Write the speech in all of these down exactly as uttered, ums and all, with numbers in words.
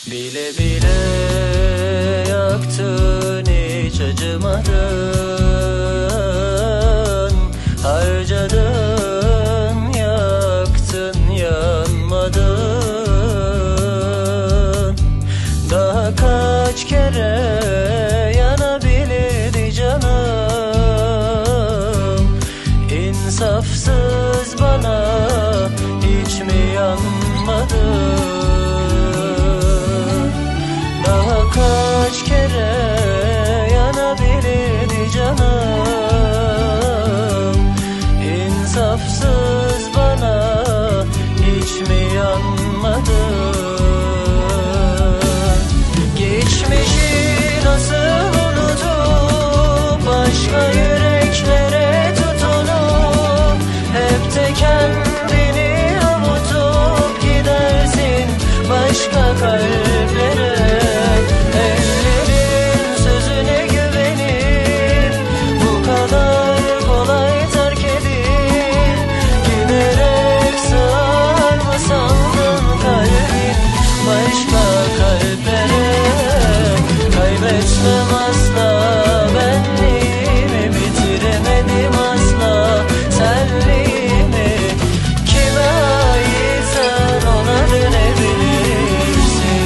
Bile bile yaktın, hiç acımadın. Harcadın, yaktın, yanmadın. Daha kaç kere yanabilirdi canım? İnsafsız bana hiç mi yanmadın? Kaç kere yanabilirdi canım? İnsafsız bana hiç mi yanmadı? Geçmişi nasıl unutup başka yüreklere tutunup hep de kendini avutup gidersin başka kalplere. Kaybetmem asla benliğimi, bitiremedim asla senliğimi. Kime aitsen ona dönebilirsin.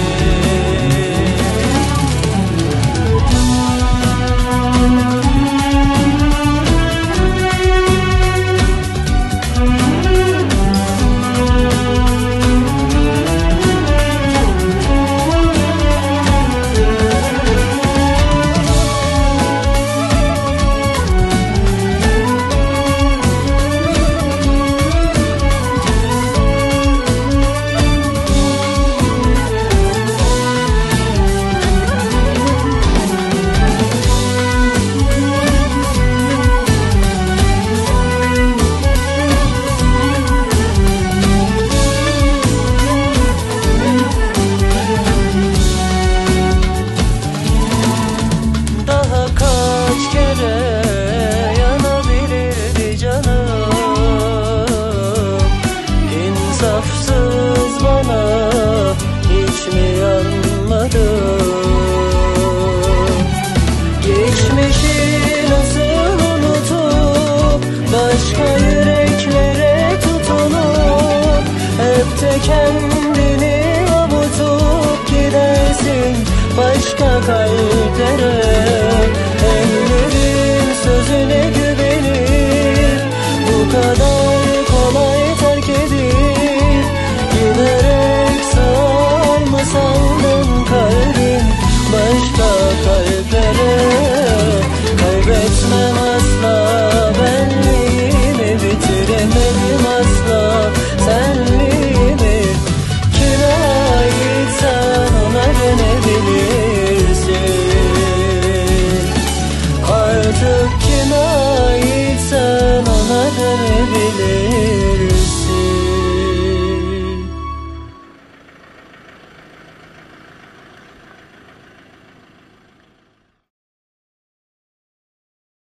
İnsafsız bana hiç mi yanmadı? Geçmişi nasıl unutup başka yüreklere tutunup hep de kendini avutup gidersin başka kalplere.